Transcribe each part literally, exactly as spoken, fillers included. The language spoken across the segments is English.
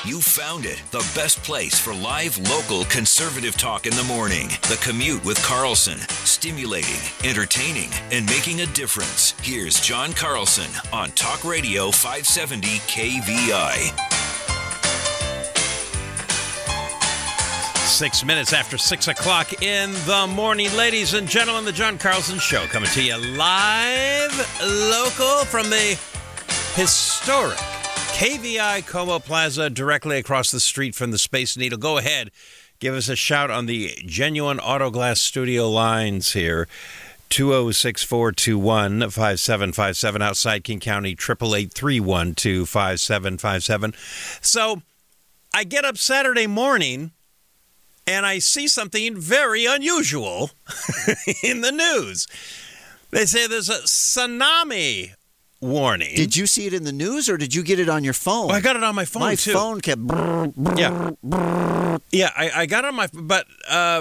You found it. The best place for live, local, conservative talk in the morning. The Commute with Carlson. Stimulating, entertaining, and making a difference. Here's John Carlson on Talk Radio five seventy K V I. Six minutes after six o'clock in the morning, ladies and gentlemen, the John Carlson Show coming to you live, local from the historic K V I Como Plaza, directly across the street from the Space Needle. Go ahead, give us a shout on the Genuine Auto Glass studio lines here. two oh six, four two one, five seven five seven, outside King County, eight eight eight, three one two, five seven five seven. So I get up Saturday morning and I see something very unusual in the news. They say there's a tsunami warning. Did you see it in the news, or did you get it on your phone? Oh, I got it on my phone, my too. My phone kept... Brr, brr, yeah, brr. yeah. I, I got it on my... But uh,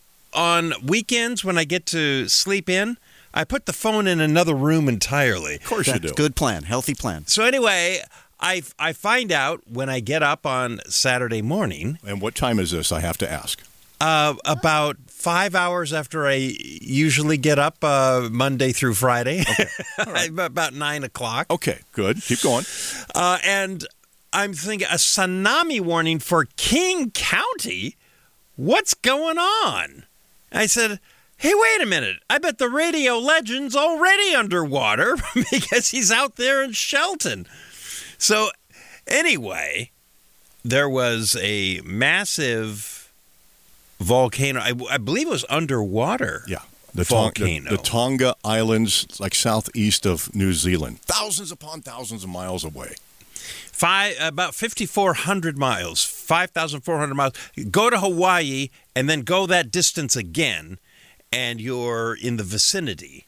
on weekends, when I get to sleep in, I put the phone in another room entirely. Of course That's you do. Good plan. Healthy plan. So anyway, I, I find out when I get up on Saturday morning... And what time is this, I have to ask? Uh, about five hours after I usually get up uh, Monday through Friday. Okay. All right. About nine o'clock. Okay, good. Keep going. Uh, and I'm thinking, a tsunami warning for King County? What's going on? I said, hey, wait a minute. I bet the radio legend's already underwater because he's out there in Shelton. So anyway, there was a massive... volcano. I, I believe it was underwater. Yeah. The volcano. The, the Tonga Islands, like southeast of New Zealand. Thousands upon thousands of miles away. Five, about fifty-four hundred miles, five thousand four hundred miles. Go to Hawaii and then go that distance again, and you're in the vicinity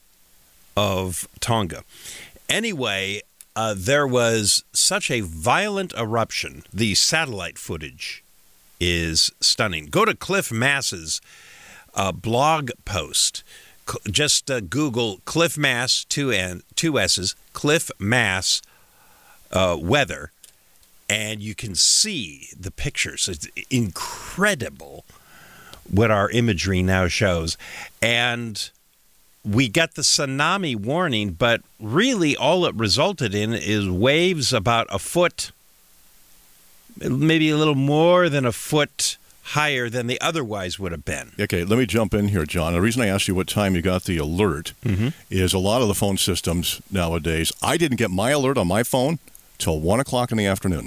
of Tonga. Anyway, uh, there was such a violent eruption. The satellite footage is stunning. Go to Cliff Mass's uh, blog post. C- just uh, Google Cliff Mass, two, N, two S's, Cliff Mass uh, weather, and you can see the pictures. It's incredible what our imagery now shows. And we got the tsunami warning, but really all it resulted in is waves about a foot, maybe a little more than a foot higher than they otherwise would have been. Okay, let me jump in here, John. The reason I asked you what time you got the alert mm-hmm. is a lot of the phone systems nowadays, I didn't get my alert on my phone till one o'clock in the afternoon.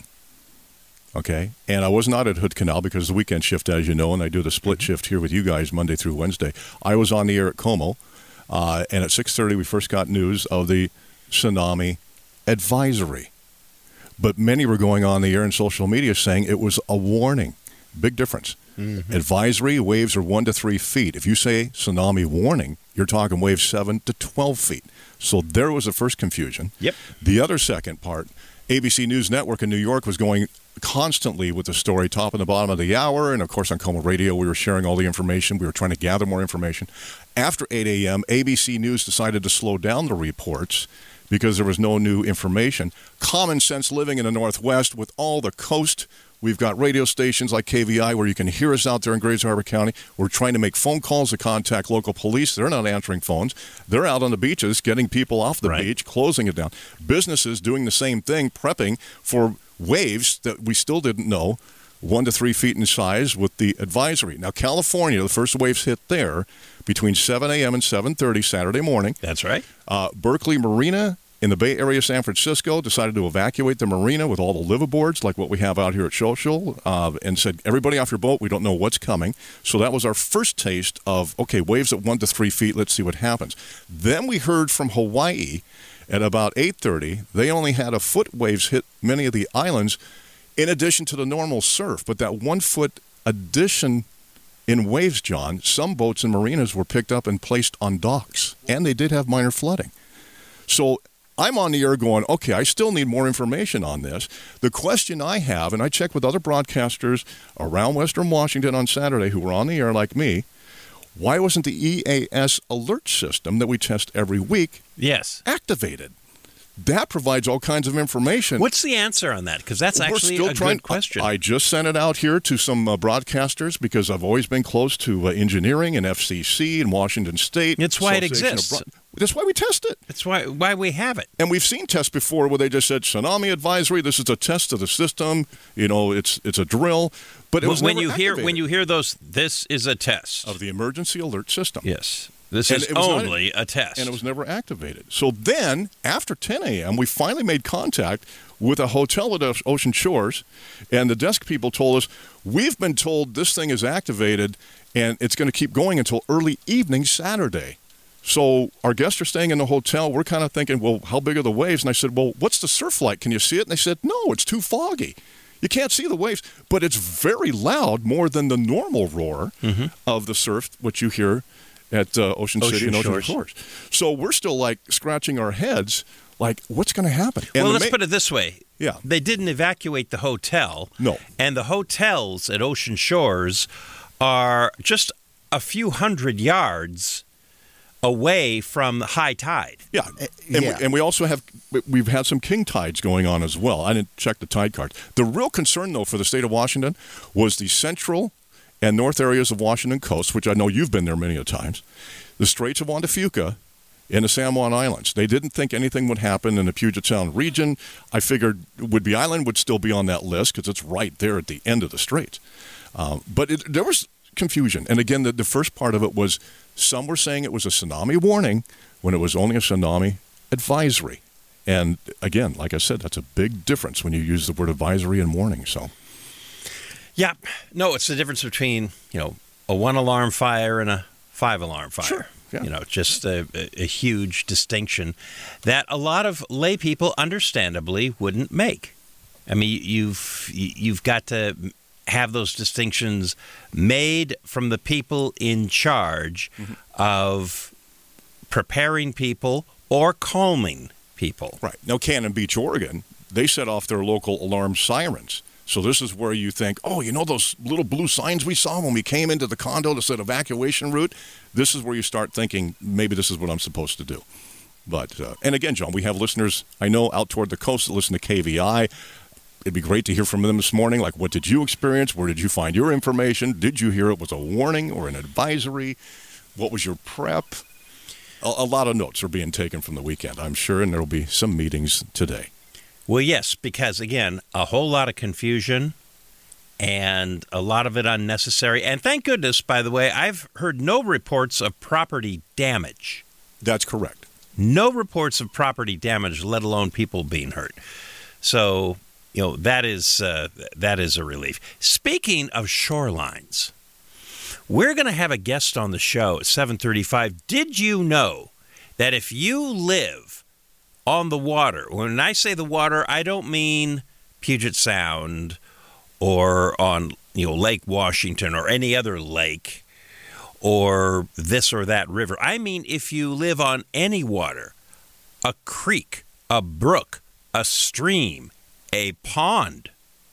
Okay? And I was not at Hood Canal because it's the weekend shift, as you know, and I do the split mm-hmm. shift here with you guys Monday through Wednesday. I was on the air at Como, uh, and at six thirty we first got news of the tsunami advisory. But many were going on the air and social media saying it was a warning. Big difference. Mm-hmm. Advisory, waves are one to three feet. If you say tsunami warning, you're talking waves seven to twelve feet. So there was the first confusion. Yep. The other second part, A B C News Network in New York was going constantly with the story, top and the bottom of the hour. And, of course, on Como Radio, we were sharing all the information. We were trying to gather more information. After eight a.m., A B C News decided to slow down the reports because there was no new information. Common sense living in the Northwest with all the coast. We've got radio stations like K V I where you can hear us out there in Grays Harbor County. We're trying to make phone calls to contact local police. They're not answering phones. They're out on the beaches getting people off the right. beach, closing it down. Businesses doing the same thing, prepping for waves that we still didn't know, one to three feet in size with the advisory. Now, California, the first waves hit there between seven a.m. and seven thirty Saturday morning. That's right. Uh, Berkeley Marina in the Bay Area, San Francisco, decided to evacuate the marina with all the liveaboards, like what we have out here at Social, uh, and said, everybody off your boat, we don't know what's coming. So that was our first taste of, okay, waves at one to three feet, let's see what happens. Then we heard from Hawaii at about eight thirty. They only had a foot waves hit many of the islands in addition to the normal surf. But that one-foot addition in waves, John, some boats and marinas were picked up and placed on docks, and they did have minor flooding. So I'm on the air going, okay, I still need more information on this. The question I have, and I checked with other broadcasters around Western Washington on Saturday who were on the air like me, why wasn't the E A S alert system that we test every week yes. activated? that provides all kinds of information. What's the answer on that? Because that's We're actually still a trying, good question. I, I just sent it out here to some uh, broadcasters because I've always been close to uh, engineering and F C C and Washington State. It's why it Association of exists. Broad- That's why we test it. That's why why we have it. And we've seen tests before where they just said tsunami advisory. This is a test of the system. You know, it's it's a drill. But it was when never you hear activated when you hear those, this is a test of the emergency alert system. Yes, this And is it was not- only a test. And it was never activated. So then, after ten a.m., we finally made contact with a hotel at Ocean Shores, and the desk people told us, we've been told this thing is activated, and it's going to keep going until early evening Saturday. So our guests are staying in the hotel. We're kind of thinking, well, how big are the waves? And I said, well, what's the surf like? Can you see it? And they said, no, it's too foggy. You can't see the waves, but it's very loud, more than the normal roar Mm-hmm. of the surf, which you hear at uh, Ocean, Ocean City and Ocean Shores. Shores. So we're still like scratching our heads, like what's going to happen? And well, the let's ma- put it this way. Yeah. They didn't evacuate the hotel. No. And the hotels at Ocean Shores are just a few hundred yards away from high tide. Yeah, and, yeah. We, and we also have we've had some king tides going on as well. I didn't check the tide cards. The real concern, though, for the state of Washington was the central and north areas of Washington coast, which I know you've been there many a times, the Straits of Juan de Fuca, and the San Juan Islands. They didn't think anything would happen in the Puget Sound region. I figured Whidbey Island would still be on that list because it's right there at the end of the Straits. Um, but it, there was confusion. And again, the, the first part of it was some were saying it was a tsunami warning when it was only a tsunami advisory. And again, like I said, that's a big difference when you use the word advisory and warning. So, Yeah. No, it's the difference between, you know, a one alarm fire and a five alarm fire. Sure, yeah. You know, just a, a, a huge distinction that a lot of lay people understandably wouldn't make. I mean, you've you've got to have those distinctions made from the people in charge mm-hmm. of preparing people or calming people. right. Now, Cannon Beach, Oregon, they set off their local alarm sirens. So this is where you think, oh, you know those little blue signs we saw when we came into the condo that said evacuation route? This is where you start thinking, maybe this is what I'm supposed to do. But, uh, and again, John, we have listeners, I know, out toward the coast that listen to K V I. It'd be great to hear from them this morning. Like, what did you experience? Where did you find your information? Did you hear it was a warning or an advisory? What was your prep? A, a lot of notes are being taken from the weekend, I'm sure, and there will be some meetings today. Well, yes, because, again, a whole lot of confusion and a lot of it unnecessary. And thank goodness, by the way, I've heard no reports of property damage. That's correct. No reports of property damage, let alone people being hurt. So, you know, that is uh, that is a relief. Speaking of shorelines, we're going to have a guest on the show at seven thirty-five. Did you know that if you live on the water, when I say the water, I don't mean Puget Sound or on, you know, Lake Washington or any other lake or this or that river. I mean if you live on any water, a creek, a brook, a stream, a pond,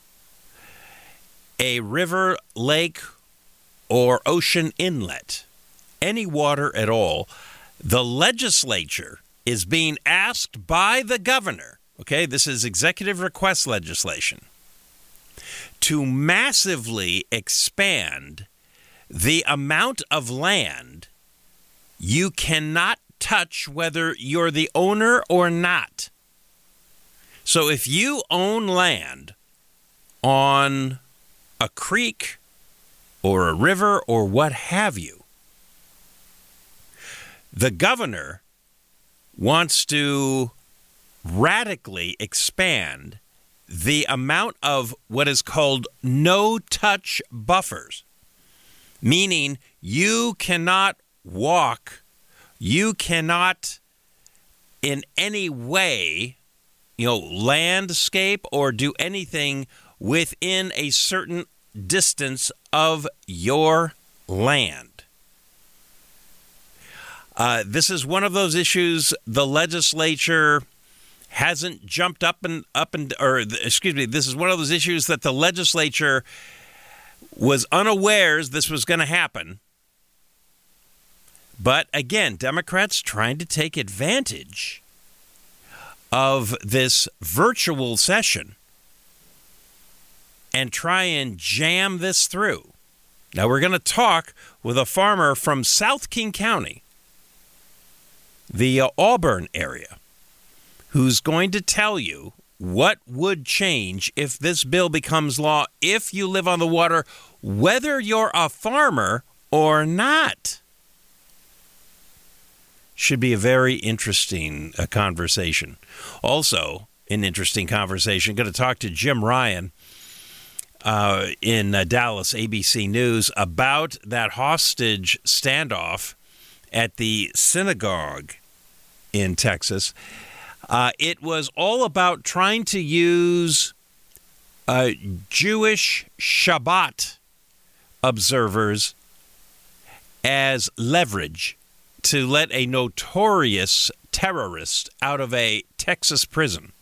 a river, lake, or ocean inlet, any water at all, the legislature is being asked by the governor, okay, this is executive request legislation, to massively expand the amount of land you cannot touch whether you're the owner or not. So if you own land on a creek or a river or what have you, the governor wants to radically expand the amount of what is called no-touch buffers, meaning you cannot walk, you cannot in any way, you know, landscape or do anything within a certain distance of your land. Uh, this is one of those issues the legislature hasn't jumped up and up and, or excuse me, this is one of those issues that the legislature was unawares this was going to happen. But again, Democrats trying to take advantage of this virtual session and try and jam this through. Now, we're going to talk with a farmer from South King County, the uh, Auburn area, who's going to tell you what would change if this bill becomes law if you live on the water, whether you're a farmer or not. Should be a very interesting uh, conversation. Also, an interesting conversation. Going to talk to Jim Ryan uh, in uh, Dallas, A B C News, about that hostage standoff at the synagogue in Texas. Uh, it was all about trying to use uh, Jewish Shabbat observers as leverage to let a notorious terrorist out of a Texas prison.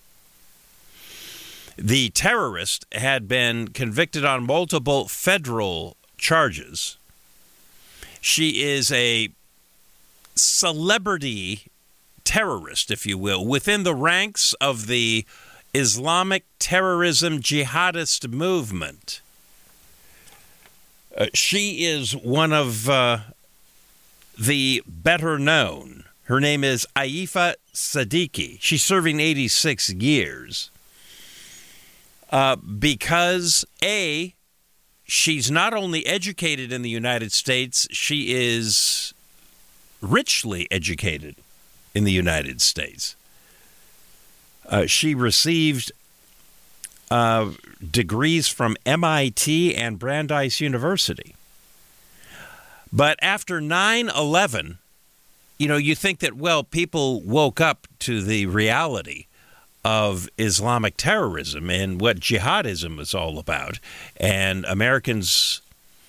The terrorist had been convicted on multiple federal charges. She is a celebrity terrorist, if you will, within the ranks of the Islamic terrorism jihadist movement. Uh, she is one of uh, the better known. Her name is Aifa Siddiqui. She's serving eighty-six years uh, because, A, she's not only educated in the United States, she is richly educated in the United States. Uh, she received uh, degrees from M I T and Brandeis University. But after nine eleven, you know, you think that, well, people woke up to the reality of Islamic terrorism and what jihadism is all about. And Americans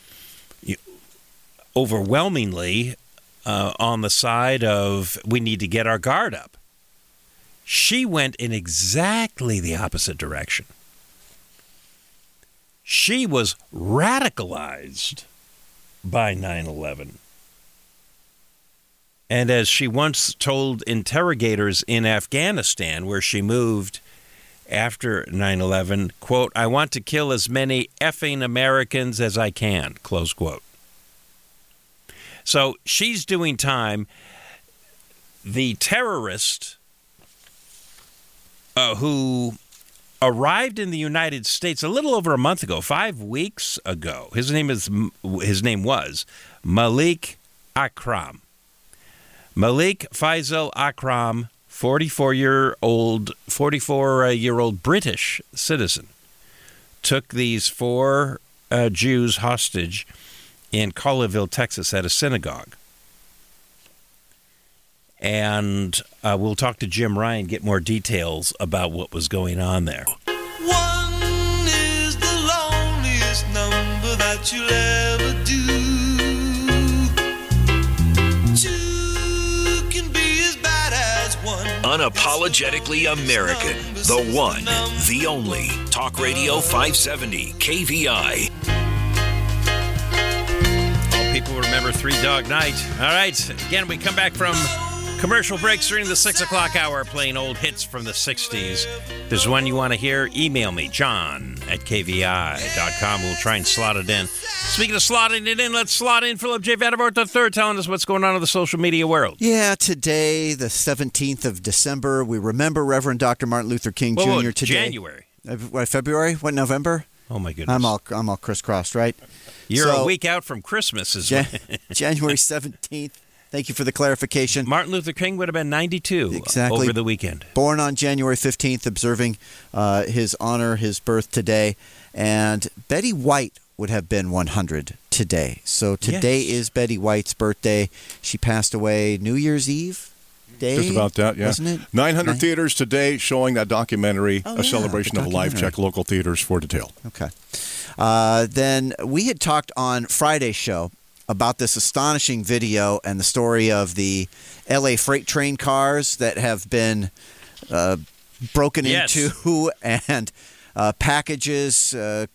overwhelmingly uh, on the side of we need to get our guard up. She went in exactly the opposite direction. She was radicalized by nine eleven. And as she once told interrogators in Afghanistan, where she moved after nine eleven, quote, "I want to kill as many effing Americans as I can," close quote. So she's doing time. The terrorist uh, who arrived in the United States a little over a month ago, five weeks ago. His name is his name was Malik Akram. Malik Faisal Akram, forty-four-year-old, forty-four-year-old British citizen, took these four uh, Jews hostage in Colleyville, Texas, at a synagogue. And uh, we'll talk to Jim Ryan, get more details about what was going on there. One is the loneliest number that you'll ever do. Two can be as bad as one. Unapologetically American. The one, the only. Talk Radio five seventy K V I. Well, people remember Three Dog Night. All right. Again, we come back from commercial breaks during the six o'clock hour, playing old hits from the sixties. If there's one you want to hear, email me, john at k v i dot com. We'll try and slot it in. Speaking of slotting it in, let's slot in Philip J. Vandervoort the third, telling us what's going on in the social media world. Yeah, today, the seventeenth of December, we remember Reverend Doctor Martin Luther King Whoa, Junior whoa, today. January. Uh, what, February? What, November? Oh, my goodness. I'm all I'm all crisscrossed, right? You're So, a week out from Christmas. Is Jan- January seventeenth. Thank you for the clarification. Martin Luther King would have been ninety-two Exactly. over the weekend. Born on January fifteenth, observing uh, his honor, his birth today. And Betty White would have been one hundred today. So today Yes. is Betty White's birthday. She passed away New Year's Eve day. Just about that, yeah. Wasn't it? nine hundred Nine- theaters today showing that documentary, Oh, a yeah, celebration the of life. documentary. Check local theaters for detail. Okay. Uh, then we had talked on Friday's show about this astonishing video and the story of the L A freight train cars that have been uh, broken Yes. into and uh, packages uh,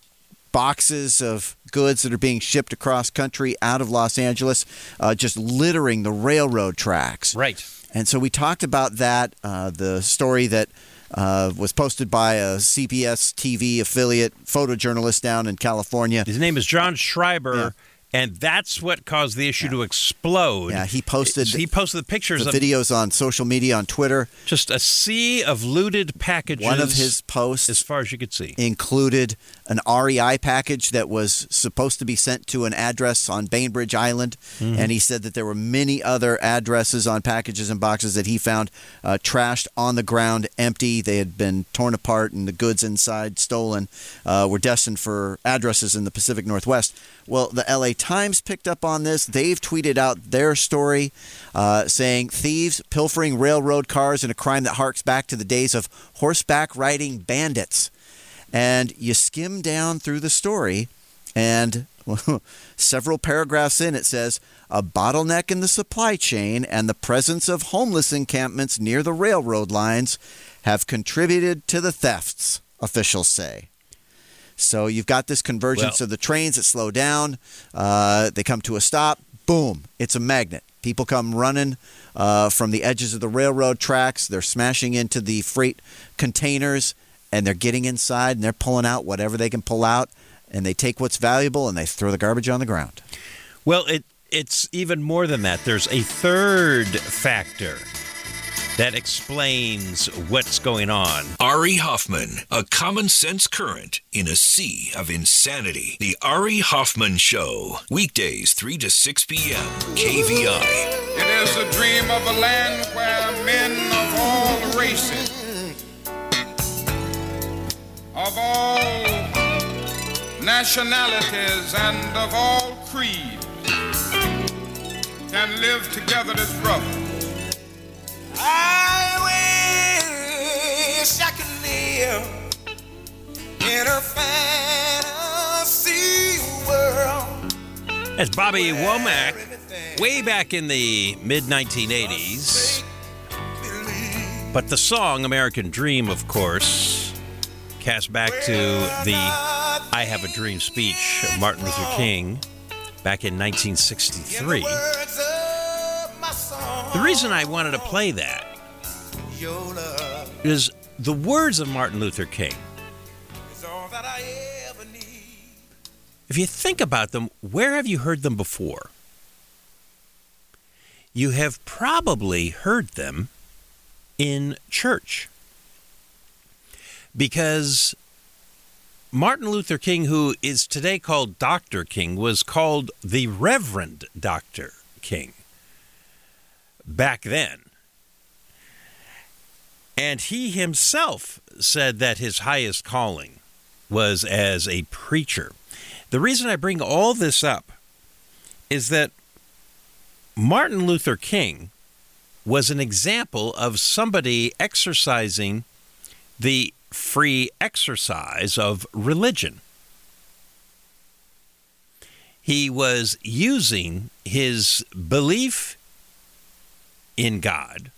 boxes of goods that are being shipped across country out of Los Angeles, uh, just littering the railroad tracks. Right. And so we talked about that, uh, the story that uh, was posted by a C B S T V affiliate photojournalist down in California. His name is John Schreiber. Yeah. And that's what caused the issue yeah. to explode. Yeah, he posted he posted the pictures the of videos on social media, on Twitter. Just a sea of looted packages. One of his posts, as far as you could see, included an R E I package that was supposed to be sent to an address on Bainbridge Island. Mm-hmm. And he said that there were many other addresses on packages and boxes that he found uh, trashed on the ground, empty. They had been torn apart and the goods inside stolen, uh, were destined for addresses in the Pacific Northwest. Well, the L A Times picked up on this. They've tweeted out their story uh, saying thieves pilfering railroad cars in a crime that harks back to the days of horseback riding bandits. And you skim down through the story, and several paragraphs in, it says, a bottleneck in the supply chain and the presence of homeless encampments near the railroad lines have contributed to the thefts, officials say. So you've got this convergence well, of the trains that slow down. Uh, they come to a stop. Boom. It's a magnet. People come running uh, from the edges of the railroad tracks. They're smashing into the freight containers, and they're getting inside, and they're pulling out whatever they can pull out, and they take what's valuable, and they throw the garbage on the ground. Well, it it's even more than that. There's a third factor that explains what's going on. Ari Hoffman, a common sense current in a sea of insanity. The Ari Hoffman Show, weekdays three to six p.m., K V I. It is a dream of a land where men of all races, of all nationalities, and of all creeds can live together as brothers. I wish I could live in a fantasy world. That's Bobby Womack, way back in the mid nineteen eighties. But the song American Dream, of course, cast back to the I Have a Dream speech of Martin Luther King back in nineteen sixty-three. The reason I wanted to play that is the words of Martin Luther King. If you think about them, where have you heard them before? You have probably heard them in church. Because Martin Luther King, who is today called Doctor King, was called the Reverend Doctor King back then. And he himself said that his highest calling was as a preacher. The reason I bring all this up is that Martin Luther King was an example of somebody exercising the free exercise of religion. He was using his belief in God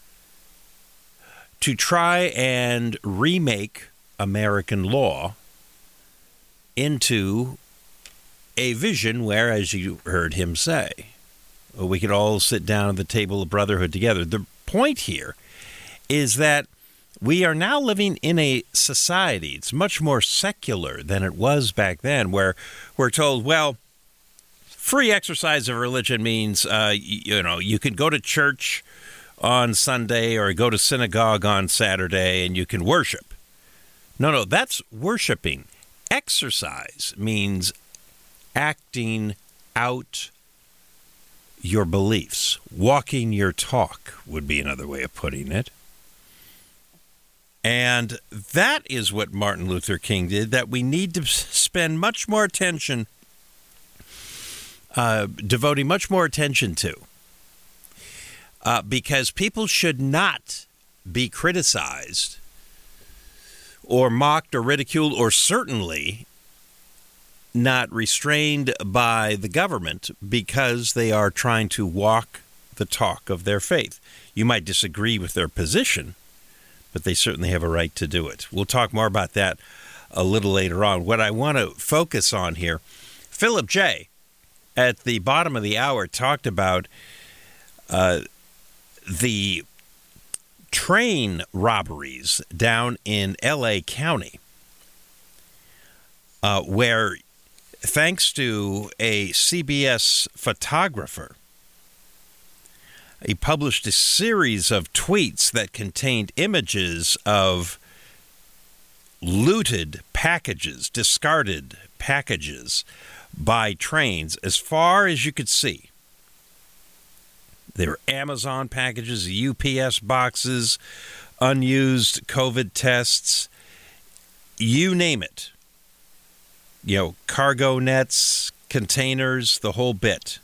to try and remake American law into a vision where, as you heard him say, we could all sit down at the table of brotherhood together. The point here is that we are now living in a society, it's much more secular than it was back then, where we're told, well, free exercise of religion means, uh, you, you know, you can go to church on Sunday or go to synagogue on Saturday and you can worship. No, no, that's worshiping. Exercise means acting out your beliefs. Walking your talk would be another way of putting it. And that is what Martin Luther King did, that we need to spend much more attention Uh, devoting much more attention to, uh, because people should not be criticized or mocked or ridiculed, or certainly not restrained by the government because they are trying to walk the talk of their faith. You might disagree with their position, but they certainly have a right to do it. We'll talk more about that a little later on. What I want to focus on here, Philip J. at the bottom of the hour talked about uh, the train robberies down in L A County, uh, where, thanks to a C B S photographer, he published a series of tweets that contained images of looted packages, discarded packages by trains as far as you could see. There were Amazon packages, U P S boxes, unused COVID tests, you name it. You know, cargo nets, containers, the whole bit.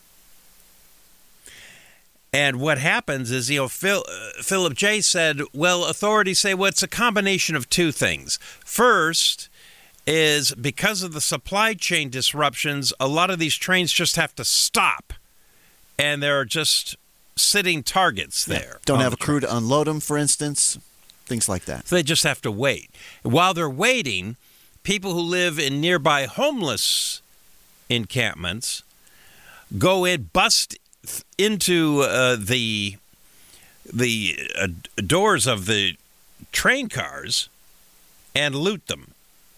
And what happens is, you know, Phil, uh, Philip J. said, well, authorities say, well, it's a combination of two things. First is because of the supply chain disruptions, a lot of these trains just have to stop. And there are just sitting targets there. Yeah. Don't have a crew to unload them, for instance, things like that. So they just have to wait. While they're waiting, people who live in nearby homeless encampments go in, bust into uh, the the uh, doors of the train cars and loot them.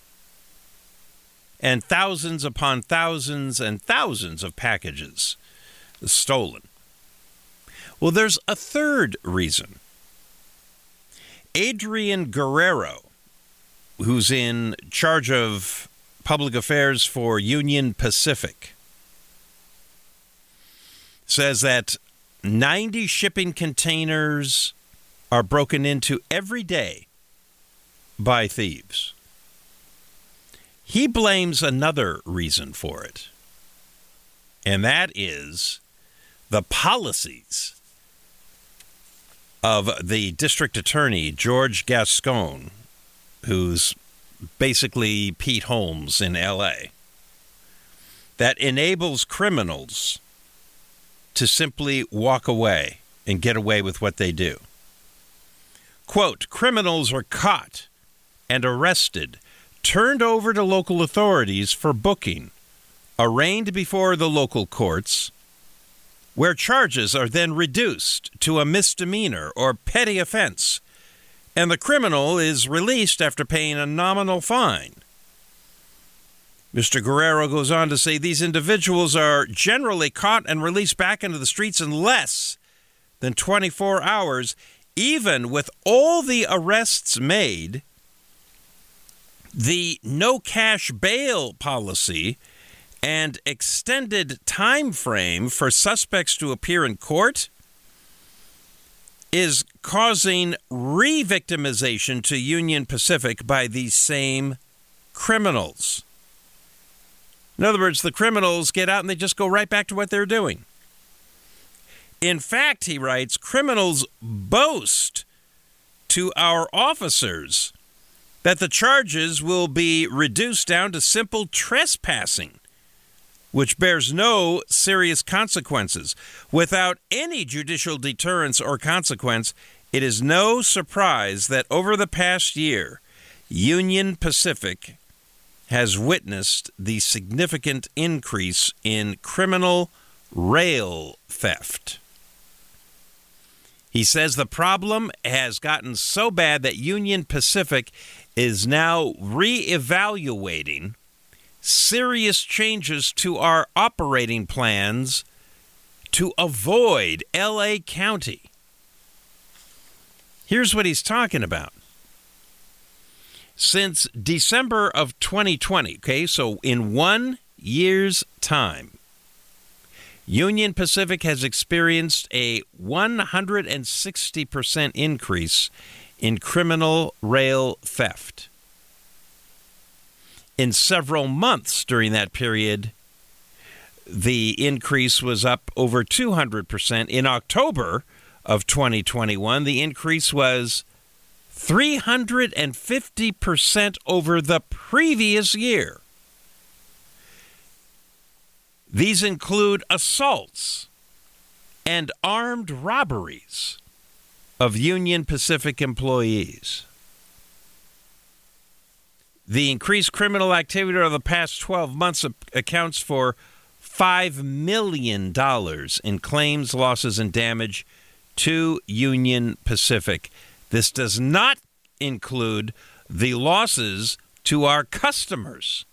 And thousands upon thousands and thousands of packages stolen. Well, there's a third reason. Adrian Guerrero, who's in charge of public affairs for Union Pacific, says that ninety shipping containers are broken into every day by thieves. He blames another reason for it, and that is the policies of the district attorney, George Gascon, who's basically Pete Holmes in L A, that enables criminals to simply walk away and get away with what they do. Quote, criminals are caught and arrested, turned over to local authorities for booking, arraigned before the local courts, where charges are then reduced to a misdemeanor or petty offense, and the criminal is released after paying a nominal fine. Mister Guerrero goes on to say these individuals are generally caught and released back into the streets in less than twenty-four hours, even with all the arrests made. The no cash bail policy and extended time frame for suspects to appear in court is causing re-victimization to Union Pacific by these same criminals. In other words, the criminals get out and they just go right back to what they're doing. In fact, he writes, criminals boast to our officers that the charges will be reduced down to simple trespassing, which bears no serious consequences. Without any judicial deterrence or consequence, it is no surprise that over the past year, Union Pacific has witnessed the significant increase in criminal rail theft. He says the problem has gotten so bad that Union Pacific is now re-evaluating serious changes to our operating plans to avoid L A County. Here's what he's talking about. Since December of twenty twenty, okay, so in one year's time, Union Pacific has experienced a one hundred sixty percent increase in criminal rail theft. In several months during that period, the increase was up over two hundred percent. In October of twenty twenty-one, the increase was three hundred fifty percent over the previous year. These include assaults and armed robberies of Union Pacific employees. The increased criminal activity over the past twelve months accounts for five million dollars in claims, losses, and damage to Union Pacific. This does not include the losses to our customers.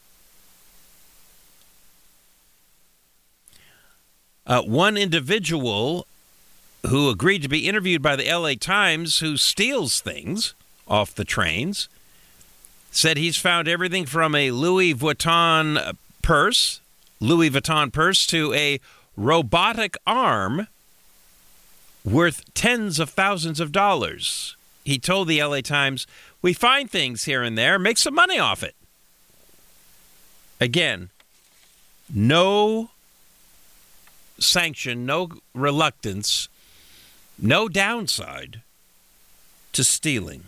Uh, one individual who agreed to be interviewed by the L A Times, who steals things off the trains, said he's found everything from a Louis Vuitton purse, Louis Vuitton purse, to a robotic arm worth tens of thousands of dollars. He told the L A Times, "We find things here and there, make some money off it." Again, no sanction, no reluctance, no downside to stealing.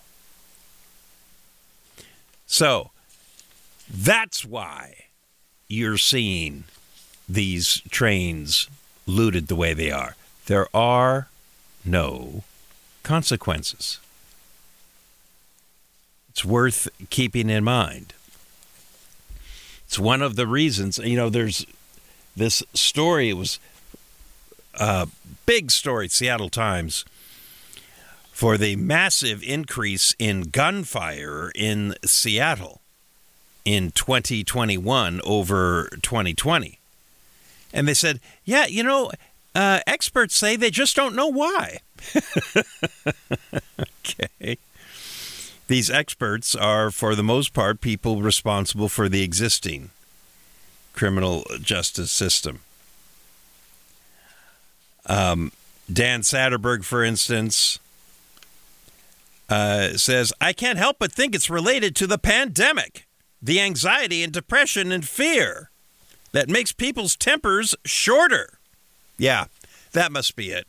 So that's why you're seeing these trains looted the way they are. There are no consequences. It's worth keeping in mind. It's one of the reasons, you know, there's this story. It was a big story, Seattle Times, for the massive increase in gunfire in Seattle in twenty twenty-one over twenty twenty. And they said, yeah, you know, uh, experts say they just don't know why. Okay. These experts are, for the most part, people responsible for the existing criminal justice system. Um, Dan Satterberg, for instance, uh, says, I can't help but think it's related to the pandemic, the anxiety and depression and fear that makes people's tempers shorter. Yeah, that must be it.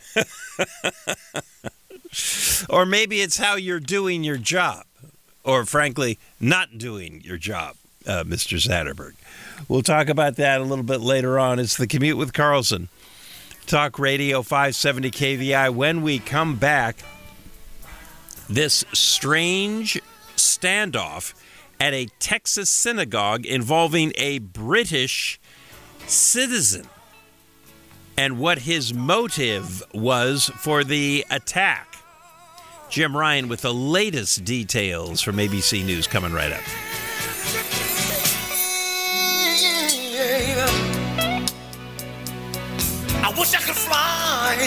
Or maybe it's how you're doing your job, or frankly, not doing your job, uh, Mister Satterberg. We'll talk about that a little bit later on. It's The Commute with Carlson. Talk Radio five seventy K V I. When we come back, this strange standoff at a Texas synagogue involving a British citizen and what his motive was for the attack. Jim Ryan with the latest details from A B C News coming right up. I wish I could fly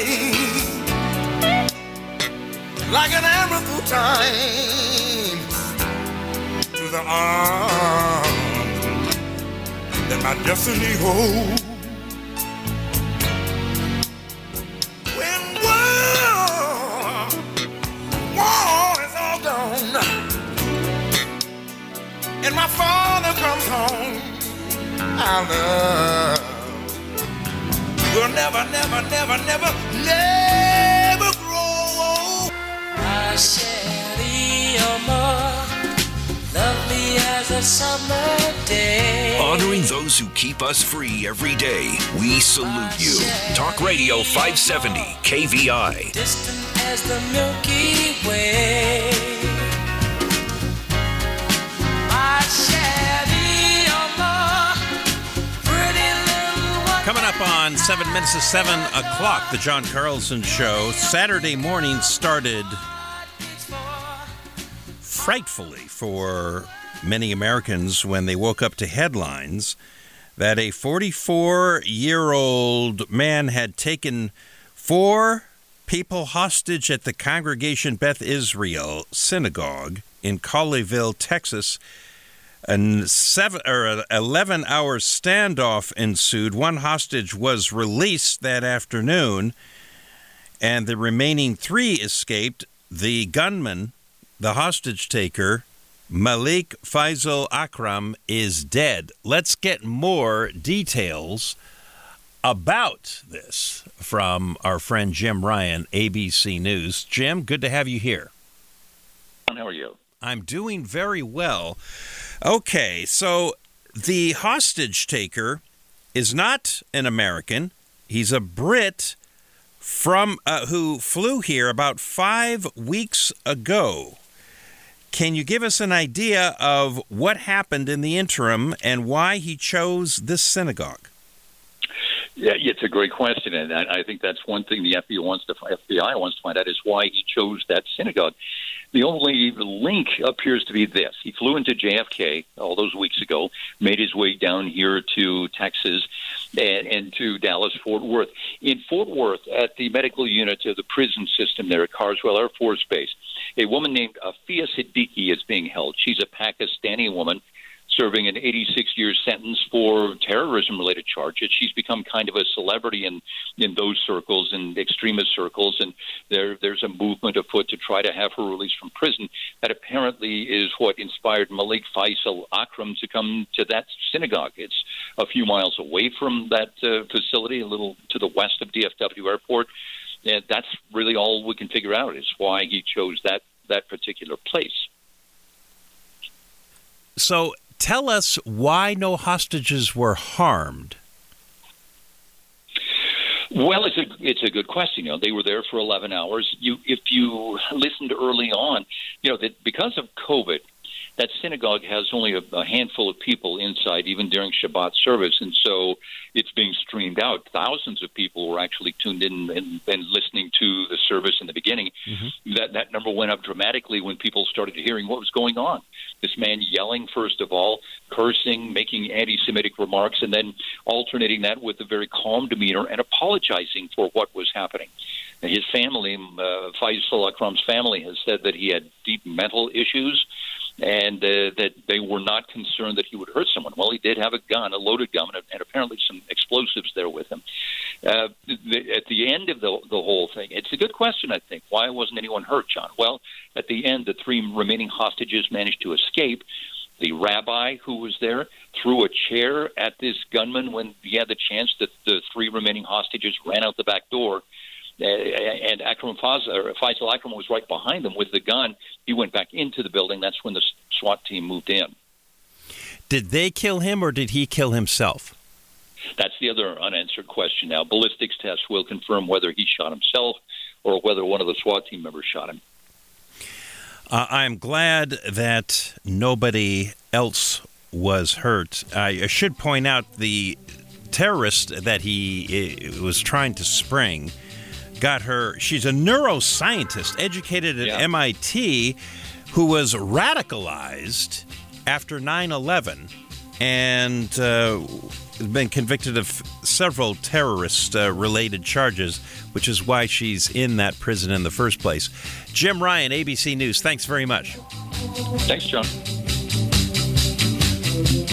like an arrow through time to the arms that my destiny holds. When war, war is all gone and my father comes home, our love will never, never, never, never, never grow. I said, Ioma, lovely as a summer day. Honoring those who keep us free every day, we salute you. Talk Radio five seventy K V I. Distant as the Milky Way. I said, Ioma, pretty little one. Coming up on seven minutes to seven o'clock, the John Carlson Show. Saturday morning started frightfully for many Americans when they woke up to headlines that a forty-four-year-old man had taken four people hostage at the Congregation Beth Israel Synagogue in Colleyville, Texas. A seven or eleven-hour standoff ensued. One hostage was released that afternoon, and the remaining three escaped. The gunman, the hostage taker, Malik Faisal Akram, is dead. Let's get more details about this from our friend Jim Ryan, A B C News. Jim, good to have you here. How are you? I'm doing very well. Okay, so the hostage taker is not an American. He's a Brit from uh, who flew here about five weeks ago. Can you give us an idea of what happened in the interim and why he chose this synagogue? Yeah, it's a great question, and I think that's one thing the F B I wants to F B I wants to find out is why he chose that synagogue. The only link appears to be this: he flew into J F K all those weeks ago, made his way down here to Texas and, and to Dallas Fort Worth. In Fort Worth, at the medical unit of the prison system there at Carswell Air Force Base, a woman named Afia Siddiqui is being held. She's a Pakistani woman serving an eighty-six year sentence for terrorism-related charges. She's become kind of a celebrity in, in those circles, in extremist circles, and there there's a movement afoot to try to have her released from prison. That apparently is what inspired Malik Faisal Akram to come to that synagogue. It's a few miles away from that uh, facility, a little to the west of D F W Airport. And that's really all we can figure out is why he chose that, that particular place. So tell us why no hostages were harmed. Well, it's a it's a good question. You know, they were there for eleven hours. You, if you listened early on, you know that because of COVID, that synagogue has only a, a handful of people inside, even during Shabbat service, and so it's being streamed out. Thousands of people were actually tuned in and, and listening to the service in the beginning. Mm-hmm. That that number went up dramatically when people started hearing what was going on. This man yelling, first of all, cursing, making anti-Semitic remarks, and then alternating that with a very calm demeanor and apologizing for what was happening. His family, uh, Faisal Akram's family, has said that he had deep mental issues and uh, that they were not concerned that he would hurt someone. Well, he did have a gun, a loaded gun, and, and apparently some explosives there with him. Uh, the, at the end of the, the whole thing, it's a good question, I think. Why wasn't anyone hurt, John? Well, at the end, the three remaining hostages managed to escape. The rabbi who was there threw a chair at this gunman when he had the chance. That the three remaining hostages ran out the back door. Uh, and Akram Faisal, or Faisal Akram was right behind them with the gun. He went back into the building. That's when the SWAT team moved in. Did they kill him or did he kill himself? That's the other unanswered question now. Ballistics tests will confirm whether he shot himself or whether one of the SWAT team members shot him. Uh, I'm glad that nobody else was hurt. I should point out the terrorist that he uh, was trying to spring got her. She's a neuroscientist educated at yeah. M I T who was radicalized after nine eleven and uh, been convicted of several terrorist-related uh, charges, which is why she's in that prison in the first place. Jim Ryan, A B C News, thanks very much. Thanks, John.